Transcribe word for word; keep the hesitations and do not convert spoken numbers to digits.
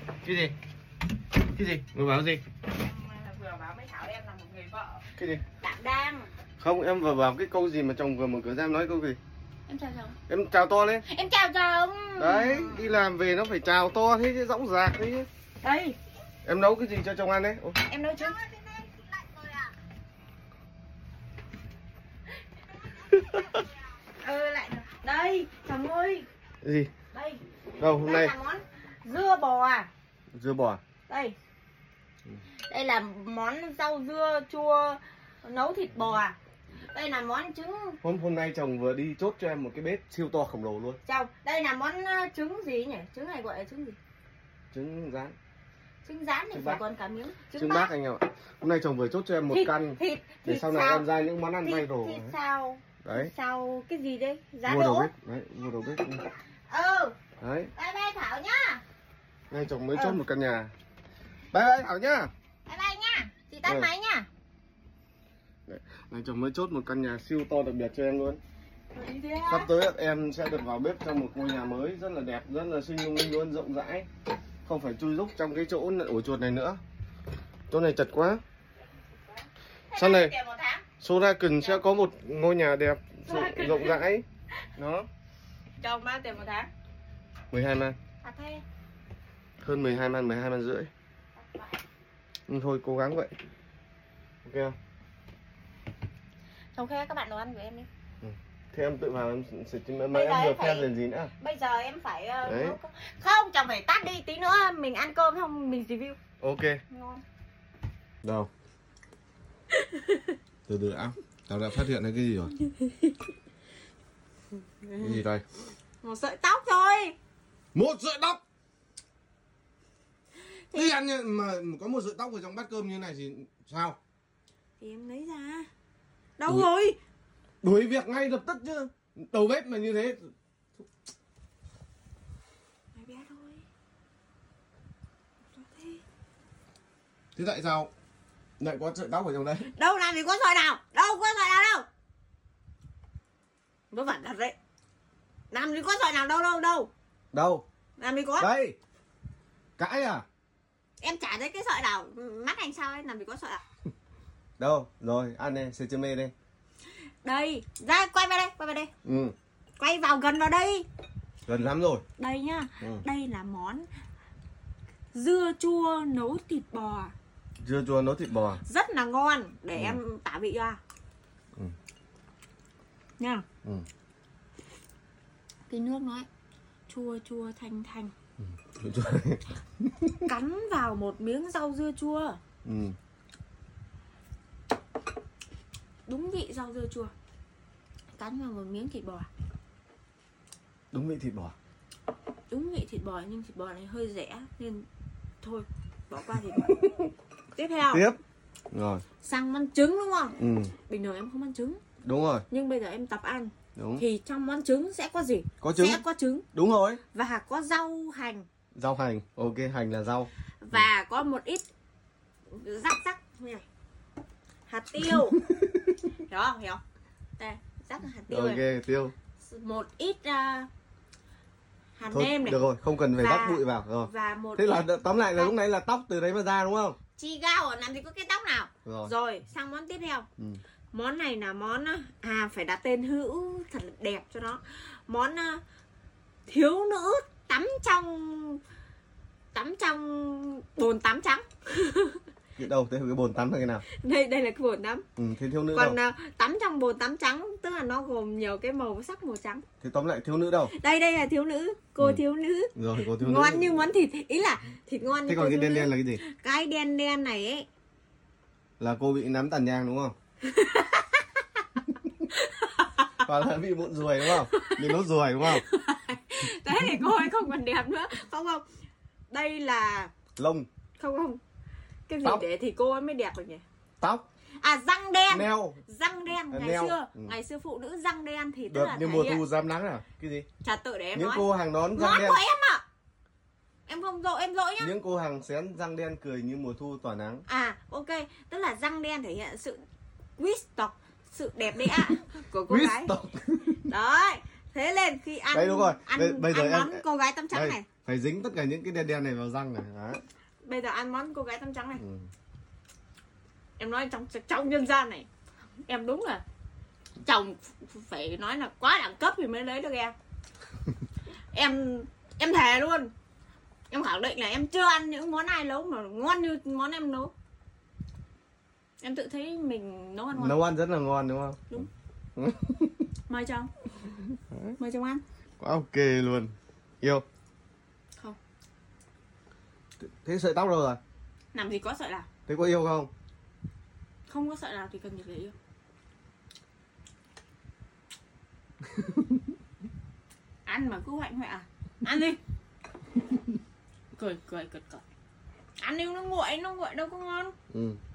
Cái gì? Cái gì? Vừa bảo gì? Vừa bảo mấy Thảo em là một người vợ Cái gì? đảm đang. Không, em vừa bảo cái câu gì mà chồng vừa mở cửa ra em nói câu gì? Em chào chồng. Em chào to lên. Em chào chồng. Đấy, đi làm về nó phải chào to thế chứ, dõng dạc thế chứ. Đây. Em nấu cái gì cho chồng ăn đấy? Ủa? Em nấu trước. Ừ lại rồi. Đây, chồng ơi. Cái gì? Đây. Đâu, hôm Đây nay là món dưa bò. dưa bò. Đây. Đây là món rau dưa chua nấu thịt bò. Đây là món trứng. Hôm hôm nay chồng vừa đi chốt cho em một cái bếp siêu to khổng lồ luôn. Chồng, đây là món trứng gì nhỉ? Trứng này gọi là trứng gì? Trứng rán. Trứng rán thì Trứng phải bác. còn cả miếng. Trứng, Trứng bác anh em ạ. Hôm nay chồng vừa chốt cho em một thịt, căn thịt, để thịt sau này sao? em ra những món ăn Thịt, viral. thịt sao? Đấy. Thịt sao cái gì đây? Giá Mua đầu đỗ. bếp, đấy, mua đầu bếp. Ừ. Đấy. Bye bye Thảo nhá. Nay chồng mới Ừ. chốt một căn nhà. Bye bye Thảo nhá. Bye bye nhá. Chị tắt Ừ. máy nhá. Đấy. Nay chồng mới chốt một căn nhà siêu to đặc biệt cho em luôn. Đi đi Sắp tới em sẽ được vào bếp trong một ngôi nhà mới rất là đẹp, rất là xinh lung linh luôn, rộng rãi. Không phải chui rúc trong cái chỗ ổ chuột này nữa. Chỗ này chật quá. Sau này Soraken sẽ có một ngôi nhà đẹp, rộng, rộng rãi. Đó. Chồng bao tiền một tháng? mười hai man. À thế. Hơn mười hai man, mười hai man rưỡi. Nhưng thôi cố gắng vậy. Ok không? Chồng khe các bạn đồ ăn của em đi. Ừ. Thế em tự vào em sẽ mấy Bây em giờ vừa em phải- khen gì gì nữa. Bây giờ em phải uh, Đấy. nấu cơm. Không, chồng phải tắt đi tí nữa mình ăn cơm không mình review. Ok. Ngon. Đâu? Từ từ áo. Tao đã phát hiện ra cái gì rồi? Cái gì đây? Một sợi tóc thôi. Một sợi tóc. Thế ăn như- mà có một sợi tóc ở trong bát cơm như này thì sao? Thì em lấy ra. Đâu Ui. rồi? Đuổi việc ngay lập tức chứ. Đầu bếp mà như thế. Mày bé thôi. Sao thế? Thế tại sao lại có sợi tóc ở trong đây? Đâu làm gì có sợi nào? Đâu có sợi nào đâu. Nó vẩn thật đấy. Làm gì có sợi nào đâu đâu đâu. Đâu? Làm gì có. Đây. Cãi à? Em chả thấy cái sợi nào. Mắt anh sao ấy, làm gì có sợi nào. Đâu? Rồi, ăn đi, xê chê mê đi. Đây, ra quay vào đây, quay vào đây. Ừ, Quay vào gần vào đây. gần lắm rồi. Đây nhá. Ừ. Đây là món dưa chua nấu thịt bò. Dưa chua nấu thịt bò. Rất là ngon. Để Ừ. em tả vị cho. Ừ. Nha. Ừ. Cái nước nó ấy, chua chua thanh thanh. Ừ. Dưa chua. Cắn vào một miếng rau dưa chua. Ừ. Đúng vị rau dưa chua. Cắn vào một miếng thịt bò. Đúng vị thịt bò. Đúng vị thịt bò nhưng thịt bò này hơi rẻ nên thôi bỏ qua thịt bò. Tiếp theo. Tiếp. Rồi. Sang món trứng đúng không? Ừ. Bình thường em không ăn trứng. Đúng rồi. Nhưng bây giờ em tập ăn. Đúng. Thì trong món trứng sẽ có gì? Có trứng. Sẽ có trứng. Đúng rồi. Và có rau hành. Rau hành. Ok, hành là rau. Và có một ít rắc rắc như này. Hạt tiêu. Hiểu không? Hiểu không? Đây, rắc hạt tiêu Ok, này. tiêu. Một ít uh, hạt Thôi, nêm này. được rồi, không cần phải Và- bắt bụi vào. Rồi. Và một Thế là ít tóm lại là lúc nãy là tóc từ đấy mà ra đúng không? chi gao, làm gì có cái tóc nào. Rồi. Rồi, sang món tiếp theo. Ừ. Món này là món à phải đặt tên hữu thật là đẹp cho nó. Món uh, thiếu nữ tắm trong tắm trong bồn tắm trắng. Cái đâu? Thế cái bồn tắm là cái nào? Đây đây là cái bồn tắm. Ừ, thế thiếu nữ Còn đâu? uh, tắm trong bồn tắm trắng tức là nó gồm nhiều cái màu sắc màu trắng. Thế tóm lại thiếu nữ đâu? Đây đây là thiếu nữ, cô Ừ. thiếu nữ. Rồi, có thiếu Ngon nữ. như món thịt, ý là thịt ngon như Thế cô còn cái thiếu đen nữ. đen là cái gì? Cái đen đen này ấy. Là cô bị nắm tàn nhang đúng không? Hoặc là bị mụn ruồi đúng không? Bị nốt ruồi đúng không? Thế thì cô ấy không còn đẹp nữa. Không không. Đây là Lông, không không. Cái gì Tóc. để thì cô ấy mới đẹp được nhỉ? tóc, À răng đen. neo. Răng đen À, ngày neo. xưa, Ừ. ngày xưa phụ nữ răng đen thì tức Đợt là như thể mùa hiện thu dám nắng à? Cái gì? trà tự để em Những nói. cô hàng nón răng Nón đen. của em ạ. Em không dội em dội nhá. Những cô hàng xén răng đen cười như mùa thu tỏa nắng. À ok, tức là răng đen thể hiện sự quý tộc, sự đẹp đẽ của cô Quý gái. tộc. Đấy. Thế nên khi ăn Đây đúng rồi. ăn, Bây- bây giờ ăn em- món cô gái tắm trắng Đây, này Phải dính tất cả những cái đen đen này vào răng này. Đấy. Bây giờ ăn món cô gái tắm trắng này. Ừ. Em nói trong trong nhân gian này, em đúng là chồng phải nói là quá đẳng cấp thì mới lấy được em. Em em thề luôn, em khẳng định là em chưa ăn những món ai nấu mà ngon như món em nấu. Em tự thấy mình nấu ăn ngon. Nấu ăn rất là ngon đúng không? Đúng. Mời chồng. Mời chồng ăn. Quá ok luôn. Yêu. Không. Thế sợi tóc đâu rồi? Làm gì có sợi nào. Thế có yêu không? Không có sợi nào thì cần gì để yêu. Ăn mà cứ hoạnh hoẹ à? Ăn đi. Cười cười cười cười. Ăn đi, nó nguội, nó nguội đâu có ngon. Ừ.